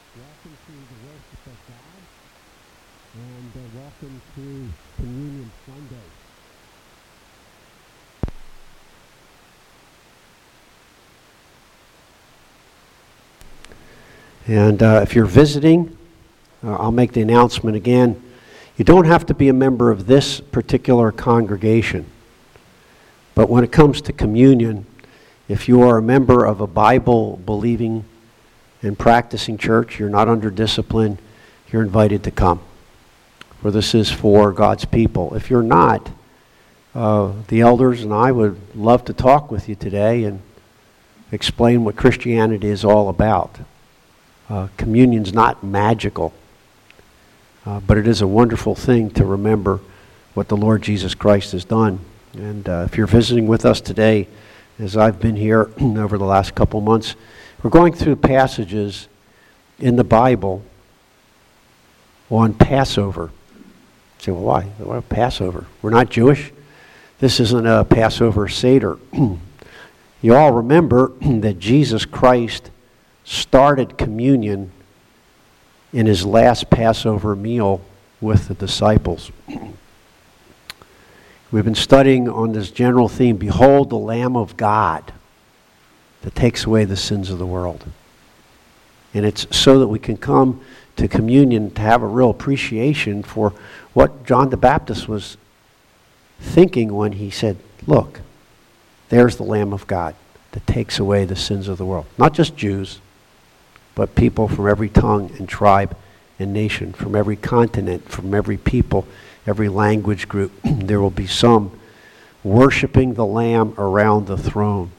Welcome to the worship of God, and welcome to Communion Sunday. And if you're visiting, I'll make the announcement again. You don't have to be a member of this particular congregation, but when it comes to communion, if you are a member of a Bible-believing and practicing church, you're not under discipline, you're invited to come. For this is for God's people. If you're not, the elders and I would love to talk with you today and explain what Christianity is all about. Communion's not magical, but it is a wonderful thing to remember what the Lord Jesus Christ has done. And if you're visiting with us today, as I've been here over the last couple months, we're going through passages in the Bible on Passover. You say, well, why? Why Passover? We're not Jewish. This isn't a Passover Seder. You all remember that Jesus Christ started communion in his last Passover meal with the disciples. We've been studying on this general theme, behold the Lamb of God that takes away the sins of the world. And it's so that we can come to communion to have a real appreciation for what John the Baptist was thinking when he said, look, there's the Lamb of God that takes away the sins of the world. Not just Jews, but people from every tongue and tribe and nation, from every continent, from every people, every language group. There will be some worshiping the Lamb around the throne.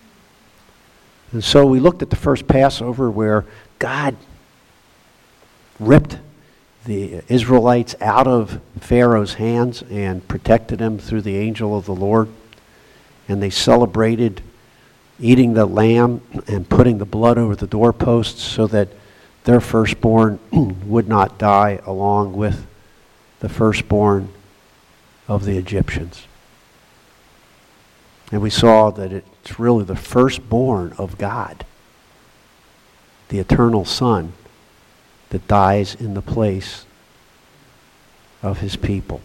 And so we looked at the first Passover where God ripped the Israelites out of Pharaoh's hands and protected them through the angel of the Lord. And they celebrated eating the lamb and putting the blood over the doorposts so that their firstborn would not die along with the firstborn of the Egyptians. And we saw that it's really the firstborn of God, the eternal Son, that dies in the place of his people.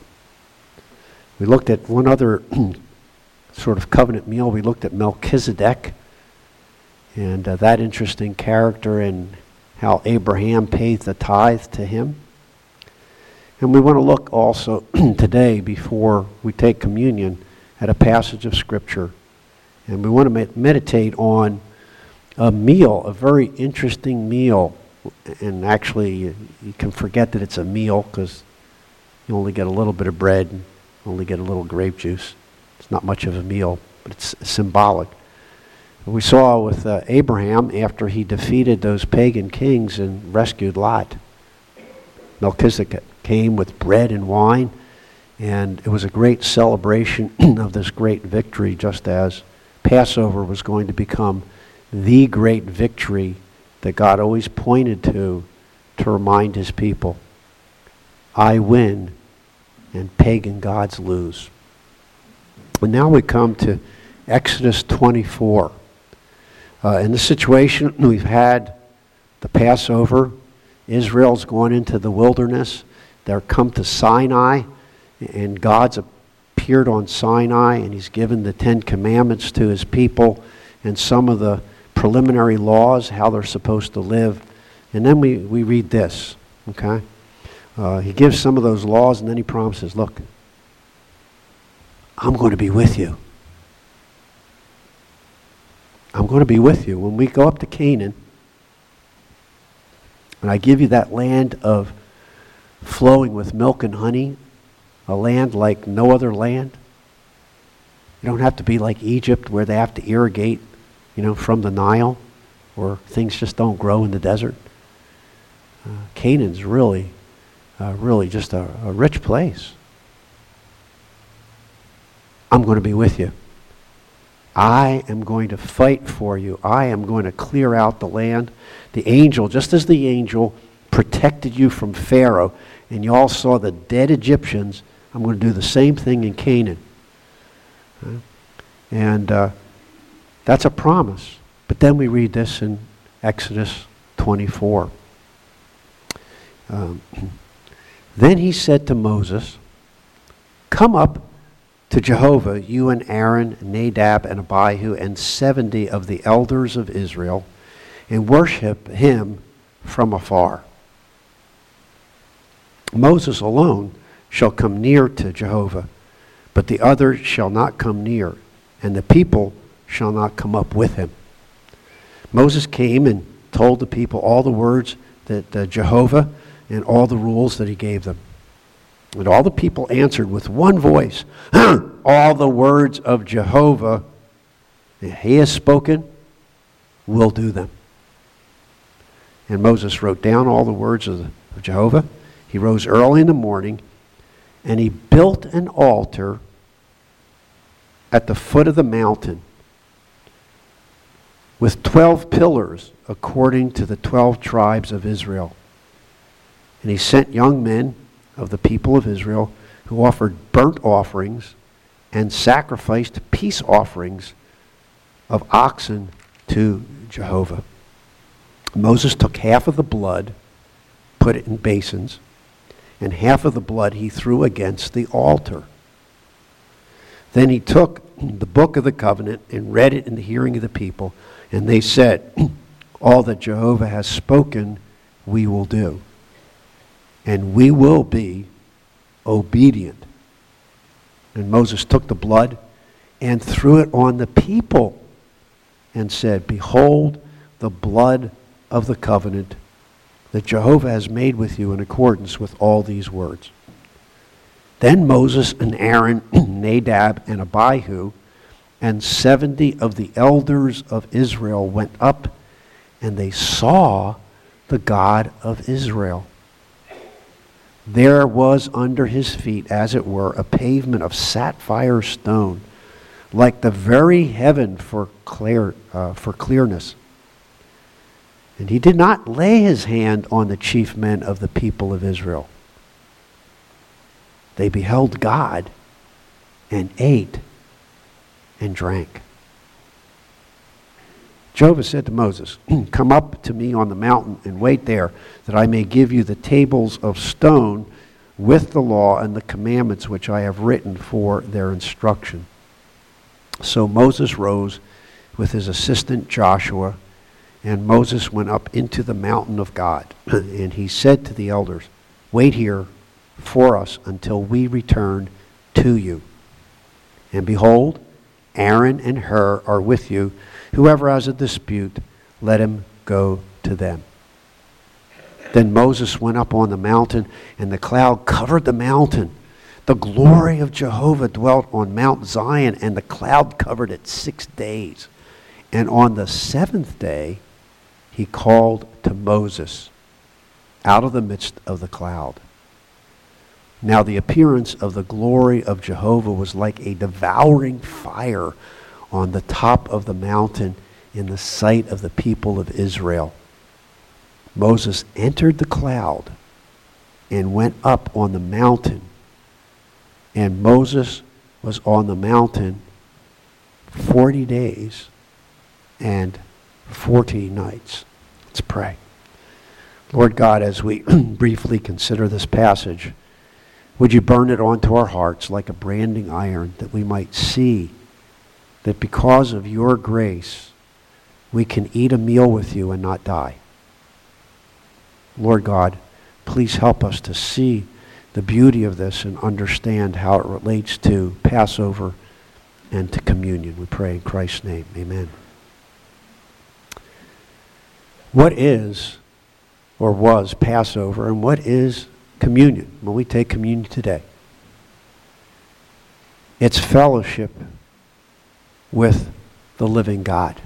We looked at one other sort of covenant meal. We looked at Melchizedek and that interesting character and how Abraham paid the tithe to him. And we want to look also today, before we take communion, at a passage of Scripture. And we want to meditate on a meal, a very interesting meal. And actually, you can forget that it's a meal because you only get a little bit of bread and only get a little grape juice. It's not much of a meal, but it's symbolic. We saw with Abraham, after he defeated those pagan kings and rescued Lot, Melchizedek came with bread and wine, and it was a great celebration of this great victory, just as Passover was going to become the great victory that God always pointed to remind his people. I win and pagan gods lose. And now we come to Exodus 24. In this situation, we've had the Passover. Israel's gone into the wilderness. They're come to Sinai, and God's appeared on Sinai, and he's given the 10 Commandments to his people and some of the preliminary laws, how they're supposed to live. And then we read this, okay? He gives some of those laws, and then he promises, look, I'm going to be with you. I'm going to be with you. When we go up to Canaan, and I give you that land of flowing with milk and honey, a land like no other land. You don't have to be like Egypt where they have to irrigate, from the Nile, where things just don't grow in the desert. Canaan's really just a rich place. I'm going to be with you. I am going to fight for you. I am going to clear out the land. The angel, just as the angel protected you from Pharaoh, and you all saw the dead Egyptians, I'm going to do the same thing in Canaan. And that's a promise. But then we read this in Exodus 24. Then he said to Moses, "Come up to Jehovah, you and Aaron, Nadab, and Abihu, and 70 of the elders of Israel, and worship him from afar. Moses alone shall come near to Jehovah, but the others shall not come near, and the people shall not come up with him." Moses came and told the people all the words that Jehovah and all the rules that he gave them. And all the people answered with one voice, "All the words of Jehovah that he has spoken, will do them." And Moses wrote down all the words of Jehovah. He rose early in the morning, and he built an altar at the foot of the mountain with 12 pillars according to the 12 tribes of Israel. And he sent young men of the people of Israel who offered burnt offerings and sacrificed peace offerings of oxen to Jehovah. Moses took half of the blood, put it in basins, and half of the blood he threw against the altar. Then he took the book of the covenant and read it in the hearing of the people, and they said, "All that Jehovah has spoken, we will do, and we will be obedient." And Moses took the blood and threw it on the people and said, "Behold the blood of the covenant that Jehovah has made with you in accordance with all these words." Then Moses and Aaron, Nadab and Abihu, and 70 of the elders of Israel went up, and they saw the God of Israel. There was under his feet, as it were, a pavement of sapphire stone, like the very heaven for clearness. And he did not lay his hand on the chief men of the people of Israel. They beheld God and ate and drank. Jehovah said to Moses, "Come up to me on the mountain and wait there, that I may give you the tables of stone with the law and the commandments which I have written for their instruction." So Moses rose with his assistant Joshua, and Moses went up into the mountain of God. And he said to the elders, "Wait here for us until we return to you. And behold, Aaron and Hur are with you. Whoever has a dispute, let him go to them." Then Moses went up on the mountain, and the cloud covered the mountain. The glory of Jehovah dwelt on Mount Zion, and the cloud covered it 6 days. And on the 7th day, he called to Moses out of the midst of the cloud. Now the appearance of the glory of Jehovah was like a devouring fire on the top of the mountain in the sight of the people of Israel. Moses entered the cloud and went up on the mountain, and Moses was on the mountain 40 days and 40 nights. Let's pray. Lord God, as we briefly consider this passage, would you burn it onto our hearts like a branding iron, that we might see that because of your grace, we can eat a meal with you and not die. Lord God, please help us to see the beauty of this and understand how it relates to Passover and to communion. We pray in Christ's name. Amen. What is or was Passover, and what is communion when we take communion today? It's fellowship with the living God.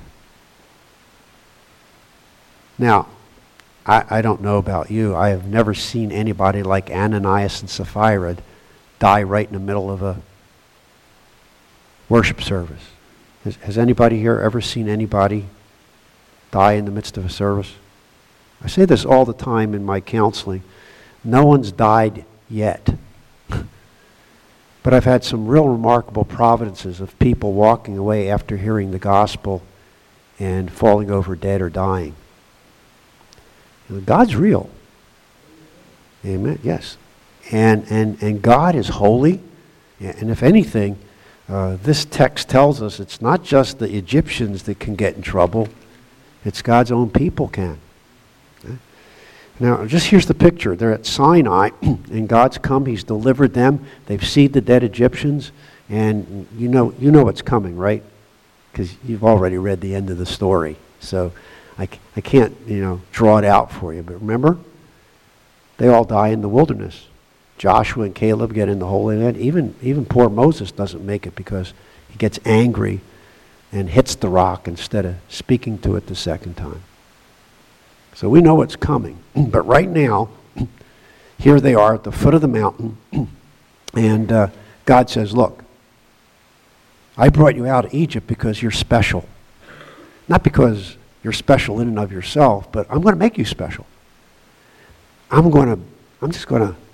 Now, I don't know about you. I have never seen anybody like Ananias and Sapphira die right in the middle of a worship service. Has anybody here ever seen anybody die in the midst of a service? I say this all the time in my counseling. No one's died yet. But I've had some real remarkable providences of people walking away after hearing the gospel and falling over dead or dying. God's real. Amen. Yes. And God is holy. And if anything, this text tells us it's not just the Egyptians that can get in trouble. It's God's own people can. Okay? Now, just here's the picture. They're at Sinai, and God's come. He's delivered them. They've seen the dead Egyptians. And you know what's coming, right? Because you've already read the end of the story. So I can't, draw it out for you. But remember, they all die in the wilderness. Joshua and Caleb get in the Holy Land. Even poor Moses doesn't make it because he gets angry and hits the rock instead of speaking to it the second time. So we know what's coming. But right now, here they are at the foot of the mountain. And God says, look, I brought you out of Egypt because you're special. Not because you're special in and of yourself, but I'm going to make you special. I'm just going to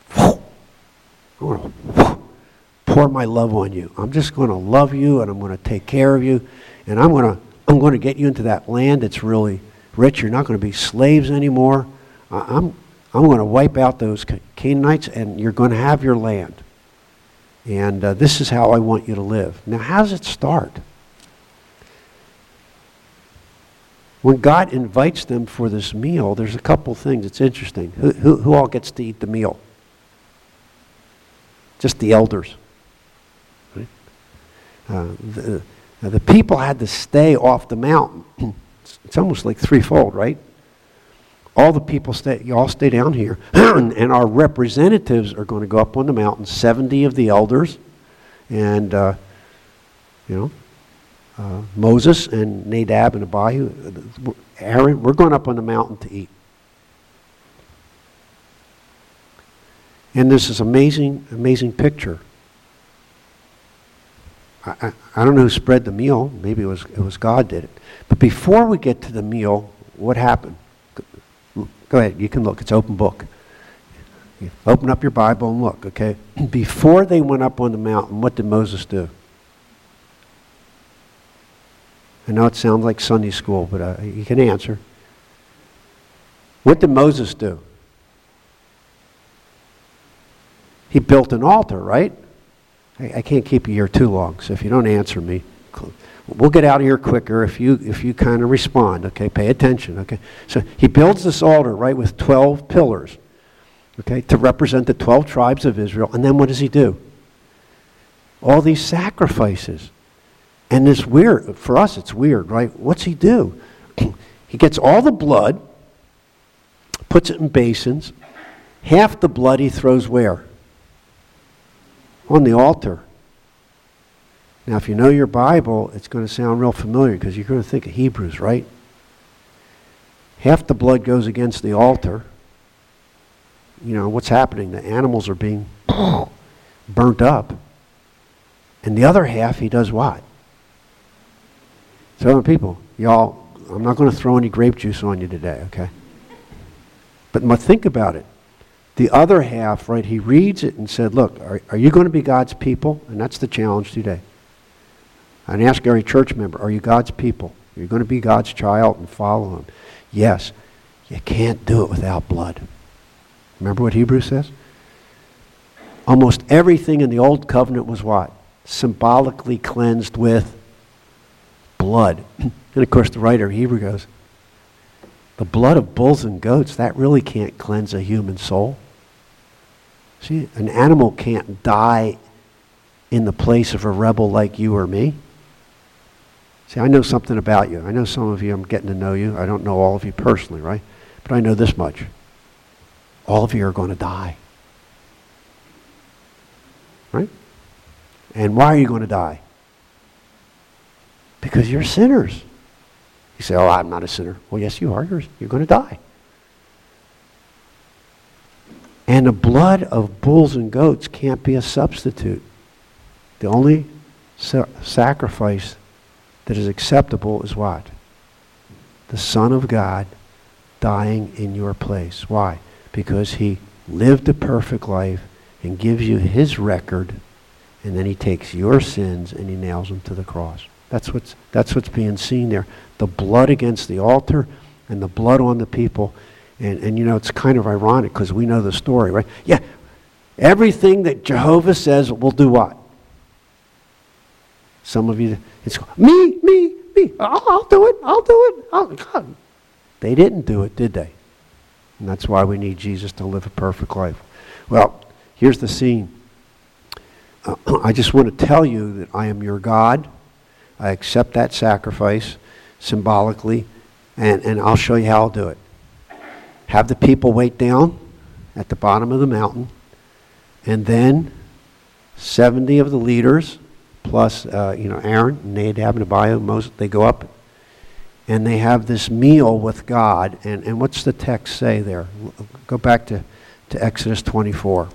pour my love on you. I'm just going to love you, and I'm going to take care of you, and I'm going to get you into that land that's really rich. You're not going to be slaves anymore. I'm going to wipe out those Canaanites, and you're going to have your land. And this is how I want you to live. Now, how does it start? When God invites them for this meal, there's a couple things. It's interesting. Who all gets to eat the meal? Just the elders. Right? The people had to stay off the mountain. It's almost like threefold, right? All the people stay down here, and our representatives are going to go up on the mountain. 70 of the elders, and Moses and Nadab and Abihu, Aaron. We're going up on the mountain to eat. And there's this amazing picture. I don't know who spread the meal. Maybe it was God did it. But before we get to the meal, what happened? Go ahead. You can look. It's open book. You open up your Bible and look. Okay. Before they went up on the mountain, what did Moses do? I know it sounds like Sunday school, but you can answer. What did Moses do? He built an altar, right? I can't keep you here too long, so if you don't answer me, we'll get out of here quicker if you kind of respond, okay? Pay attention, okay? So he builds this altar, right, with 12 pillars, okay, to represent the 12 tribes of Israel. And then what does he do? All these sacrifices. And it's weird. For us, it's weird, right? What's he do? He gets all the blood, puts it in basins. Half the blood he throws where? On the altar. Now, if you know your Bible, it's going to sound real familiar because you're going to think of Hebrews, right? Half the blood goes against the altar. What's happening? The animals are being burnt up. And the other half, he does what? So, people, y'all, I'm not going to throw any grape juice on you today, okay? But think about it. The other half, right, he reads it and said, look, are you going to be God's people? And that's the challenge today. I'd ask every church member, are you God's people? Are you going to be God's child and follow him? Yes. You can't do it without blood. Remember what Hebrews says? Almost everything in the Old Covenant was what? Symbolically cleansed with blood. And of course the writer of Hebrews goes, the blood of bulls and goats, that really can't cleanse a human soul. See, an animal can't die in the place of a rebel like you or me. See, I know something about you. I know some of you, I'm getting to know you. I don't know all of you personally, right? But I know this much. All of you are going to die. Right? And why are you going to die? Because you're sinners. You say, oh, I'm not a sinner. Well, yes, you are. You're going to die. And the blood of bulls and goats can't be a substitute. The only sacrifice that is acceptable is what? The Son of God dying in your place. Why? Because he lived a perfect life and gives you his record, and then he takes your sins and he nails them to the cross. That's what's being seen there. The blood against the altar and the blood on the people. And it's kind of ironic because we know the story, right? Yeah, everything that Jehovah says will do what? Some of you, it's me. I'll do it. God. They didn't do it, did they? And that's why we need Jesus to live a perfect life. Well, here's the scene. I just want to tell you that I am your God. I accept that sacrifice symbolically, and I'll show you how I'll do it. Have the people wait down at the bottom of the mountain, and then 70 of the leaders, plus Aaron, Nadab, and Abihu, Moses, they go up, and they have this meal with God. And what's the text say there? Go back to Exodus 24.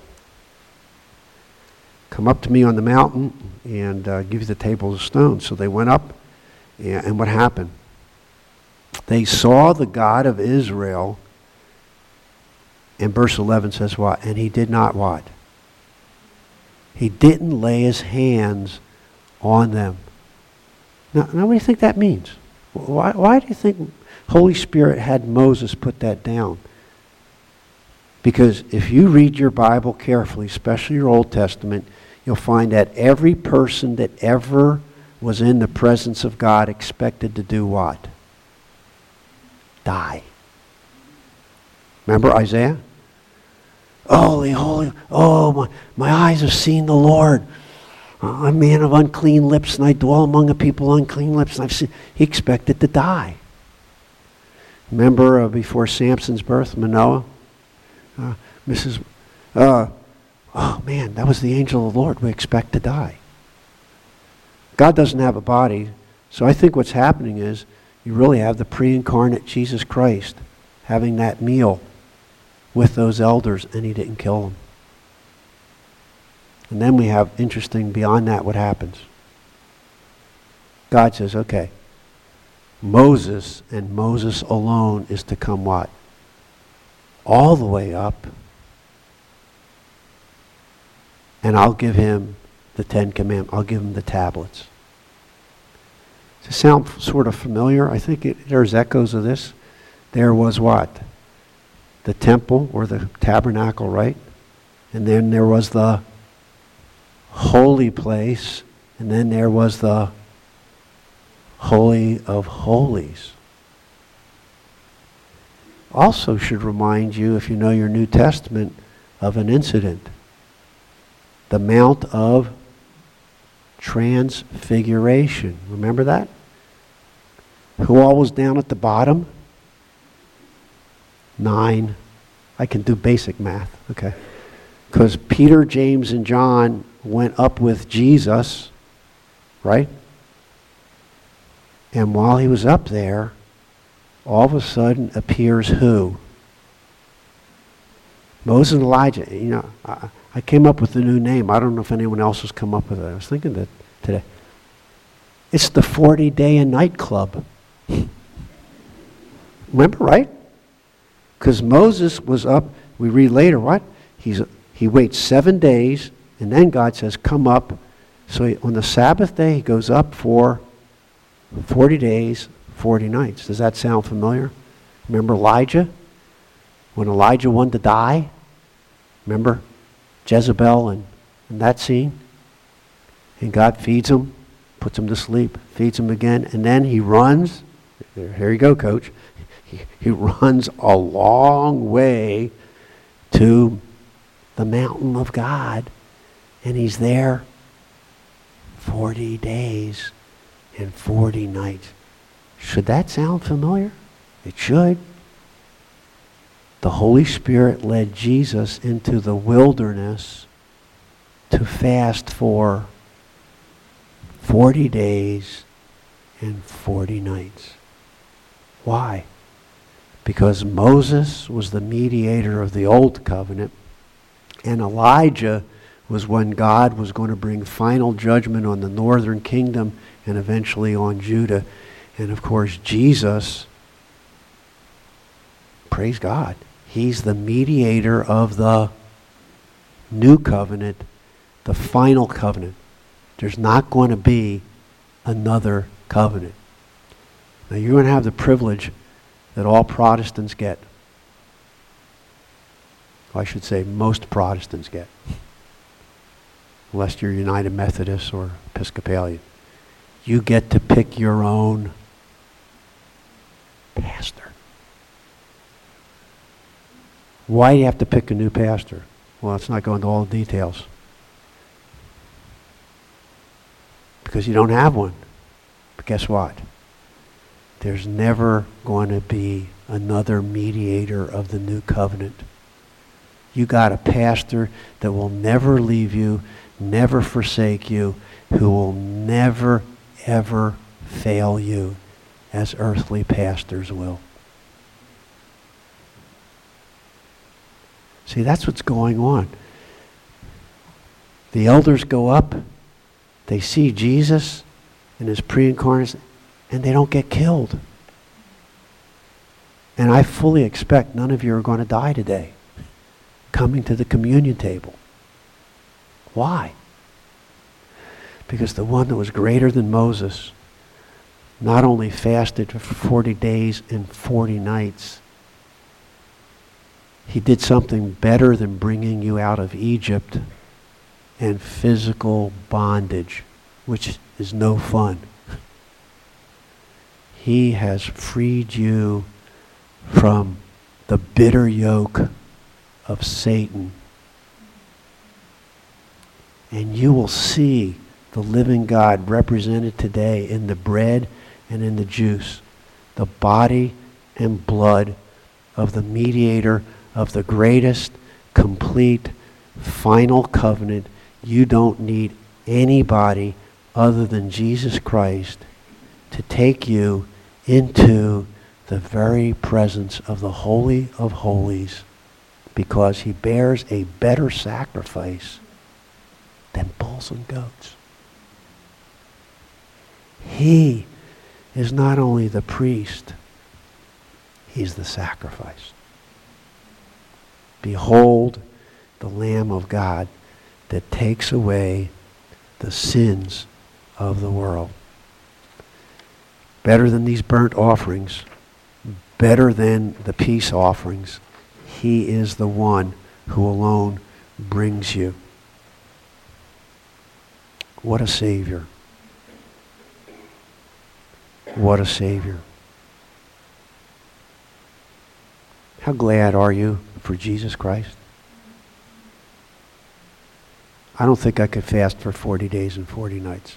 Come up to me on the mountain and give you the tables of stone. So they went up, and what happened? They saw the God of Israel, and verse 11 says what? And he did not what? He didn't lay his hands on them. Now what do you think that means? Why do you think Holy Spirit had Moses put that down? Because if you read your Bible carefully, especially your Old Testament, you'll find that every person that ever was in the presence of God expected to do what? Die. Remember Isaiah? Holy, holy, oh, my eyes have seen the Lord. I'm a man of unclean lips, and I dwell among a people of unclean lips. And he expected to die. Remember before Samson's birth, Manoah? Oh man, that was the angel of the Lord. We expect to die. God doesn't have a body, so I think what's happening is you really have the pre-incarnate Jesus Christ having that meal with those elders, and he didn't kill them. And then we have, interesting, beyond that, what happens? God says, okay, Moses and Moses alone is to come what? All the way up, and I'll give him the 10 Commandments. I'll give him the tablets. Does it sound sort of familiar? I think there's echoes of this. There was what? The temple or the tabernacle, right? And then there was the holy place, and then there was the Holy of Holies. Also should remind you, if you know your New Testament, of an incident. The Mount of Transfiguration. Remember that? Who all was down at the bottom? 9. I can do basic math, okay. Because Peter, James, and John went up with Jesus, right? And while he was up there, all of a sudden appears who? Moses and Elijah. I came up with a new name. I don't know if anyone else has come up with it. I was thinking that today. It's the 40-day and night club. Remember, right? Because Moses was up, we read later, what? He waits 7 days, and then God says, come up. So on the Sabbath day, he goes up for 40 days, 40 nights. Does that sound familiar? Remember Elijah? When Elijah wanted to die? Remember Jezebel and that scene? And God feeds him, puts him to sleep, feeds him again, and then he runs. Here you go, coach. He runs a long way to the mountain of God, and he's there 40 days and 40 nights. Should that sound familiar? It should. The Holy Spirit led Jesus into the wilderness to fast for 40 days and 40 nights. Why? Because Moses was the mediator of the old covenant, and Elijah was when God was going to bring final judgment on the northern kingdom and eventually on Judah. And of course, Jesus, praise God, he's the mediator of the new covenant, the final covenant. There's not going to be another covenant. Now, you're going to have the privilege that all Protestants get. I should say most Protestants get. Unless you're United Methodist or Episcopalian. You get to pick your own pastor. Why do you have to pick a new pastor? Well, let's not go into all the details. Because you don't have one. But guess what? There's never going to be another mediator of the new covenant. You got a pastor that will never leave you, never forsake you, who will never, ever fail you as earthly pastors will. See, that's what's going on. The elders go up, they see Jesus in his pre-incarnate, and they don't get killed. And I fully expect none of you are going to die today coming to the communion table. Why? Because the one that was greater than Moses not only fasted for 40 days and 40 nights, he did something better than bringing you out of Egypt and physical bondage, which is no fun. He has freed you from the bitter yoke of Satan. And you will see the living God represented today in the bread and in the juice, the body and blood of the mediator of the greatest, complete, final covenant. You don't need anybody other than Jesus Christ to take you into the very presence of the Holy of Holies, because he bears a better sacrifice than bulls and goats. He is not only the priest, he's the sacrifice. Behold the Lamb of God that takes away the sins of the world. Better than these burnt offerings, better than the peace offerings, he is the one who alone brings you. What a Savior. What a Savior. How glad are you for Jesus Christ? I don't think I could fast for 40 days and 40 nights.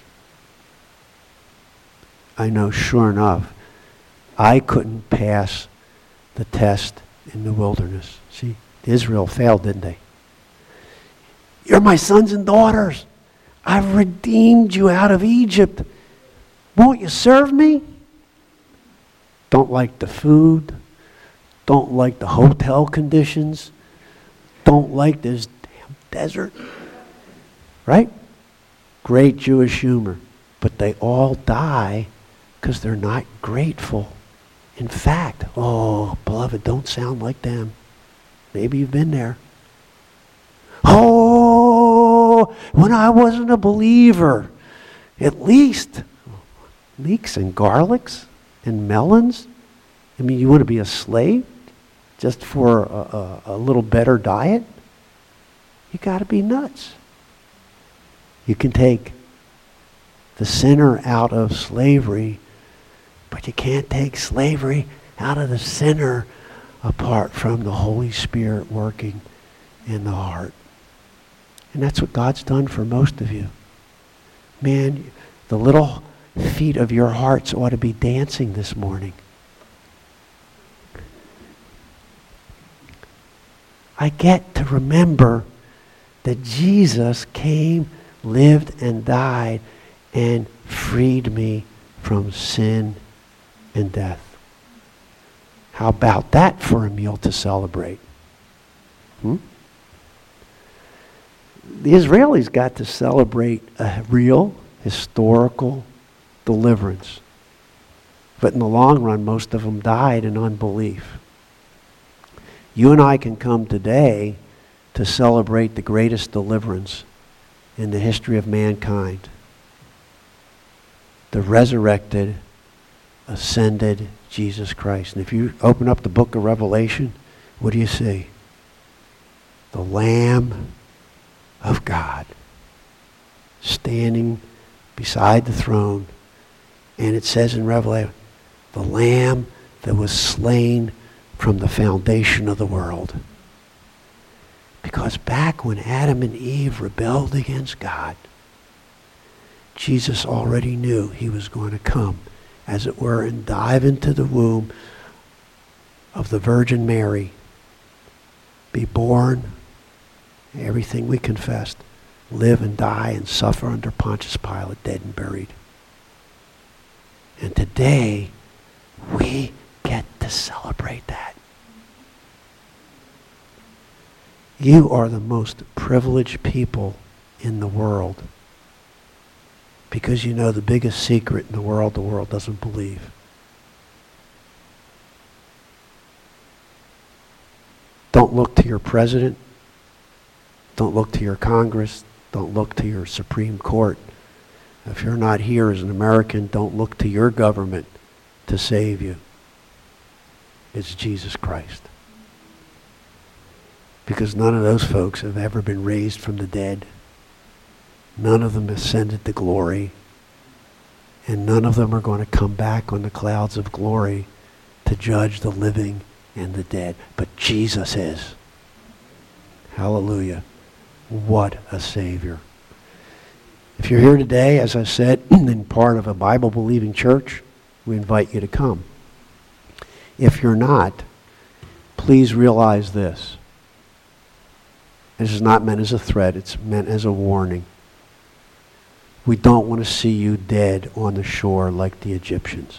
I know, sure enough, I couldn't pass the test in the wilderness. See, Israel failed, didn't they? You're my sons and daughters. I've redeemed you out of Egypt. Won't you serve me? Don't like the food. Don't like the hotel conditions. Don't like this damn desert. Right? Great Jewish humor. But they all die because they're not grateful. In fact, oh, beloved, don't sound like them. Maybe you've been there. Oh, when I wasn't a believer, at least leeks and garlics and melons. I mean, you want to be a slave just for a little better diet? You got to be nuts. You can take the sinner out of slavery, but you can't take slavery out of the sinner apart from the Holy Spirit working in the heart. And that's what God's done for most of you. Man, the little feet of your hearts ought to be dancing this morning. I get to remember that Jesus came, lived, and died, and freed me from sin and death. How about that for a meal to celebrate? The Israelis got to celebrate a real historical deliverance. But in the long run, most of them died in unbelief. You and I can come today to celebrate the greatest deliverance in the history of mankind. The resurrected, ascended Jesus Christ. And if you open up the book of Revelation, what do you see? the Lamb of God standing beside the throne. And it says in Revelation, the Lamb that was slain from the foundation of the world. Because back when Adam and Eve rebelled against God, Jesus already knew he was going to come, as it were, and dive into the womb of the Virgin Mary, be born, everything we confessed, live and die and suffer under Pontius Pilate, dead and buried. And today, we get to celebrate that. You are the most privileged people in the world, because you know the biggest secret in the world doesn't believe. Don't look to your president. Don't look to your Congress. Don't look to your Supreme Court. If you're not here as an American, don't look to your government to save you. It's Jesus Christ. Because none of those folks have ever been raised from the dead. None of them ascended to glory. And none of them are going to come back on the clouds of glory to judge the living and the dead. But Jesus is. Hallelujah. What a Savior. If you're here today, as I said, in part of a Bible-believing church, we invite you to come. If you're not, please realize this. This is not meant as a threat. It's meant as a warning. We don't want to see you dead on the shore like the Egyptians.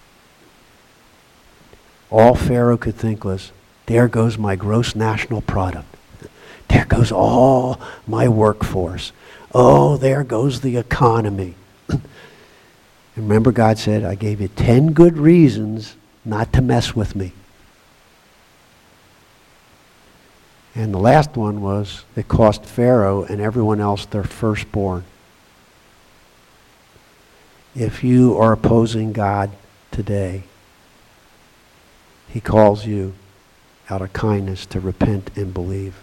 All Pharaoh could think was, there goes my gross national product. There goes all my workforce. Oh, there goes the economy. Remember, God said, I gave you 10 good reasons not to mess with me. And the last one was, it cost Pharaoh and everyone else their firstborn. If you are opposing God today, he calls you out of kindness to repent and believe.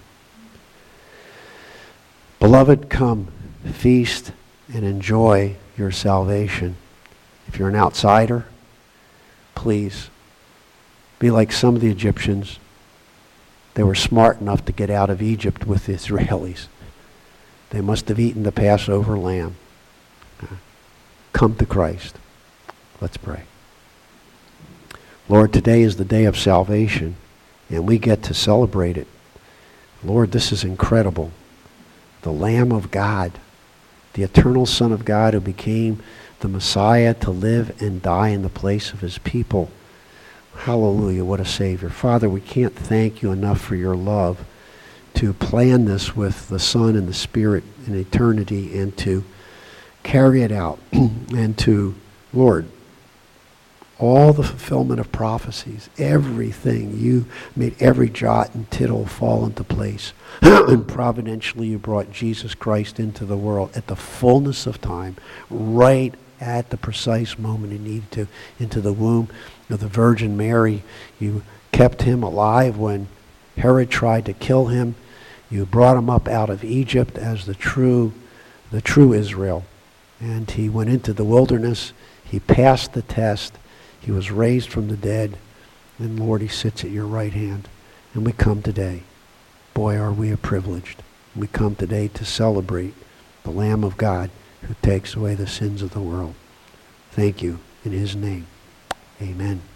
Beloved, come, feast and enjoy your salvation. If you're an outsider, please be like some of the Egyptians. They were smart enough to get out of Egypt with the Israelis. They must have eaten the Passover lamb. Come to Christ. Let's pray. Lord, today is the day of salvation, and we get to celebrate it. Lord, this is incredible. The Lamb of God, the eternal Son of God who became the Messiah to live and die in the place of his people. Hallelujah, what a Savior. Father, we can't thank you enough for your love to plan this with the Son and the Spirit in eternity and to carry it out and to, Lord, all the fulfillment of prophecies, everything. You made every jot and tittle fall into place. And providentially you brought Jesus Christ into the world at the fullness of time, right at the precise moment he needed to, into the womb of the Virgin Mary. You kept him alive when Herod tried to kill him. You brought him up out of Egypt as the true Israel. And he went into the wilderness. He passed the test. He was raised from the dead. And Lord, he sits at your right hand. And we come today. Boy, are we privileged. We come today to celebrate the Lamb of God who takes away the sins of the world. Thank you in his name. Amen.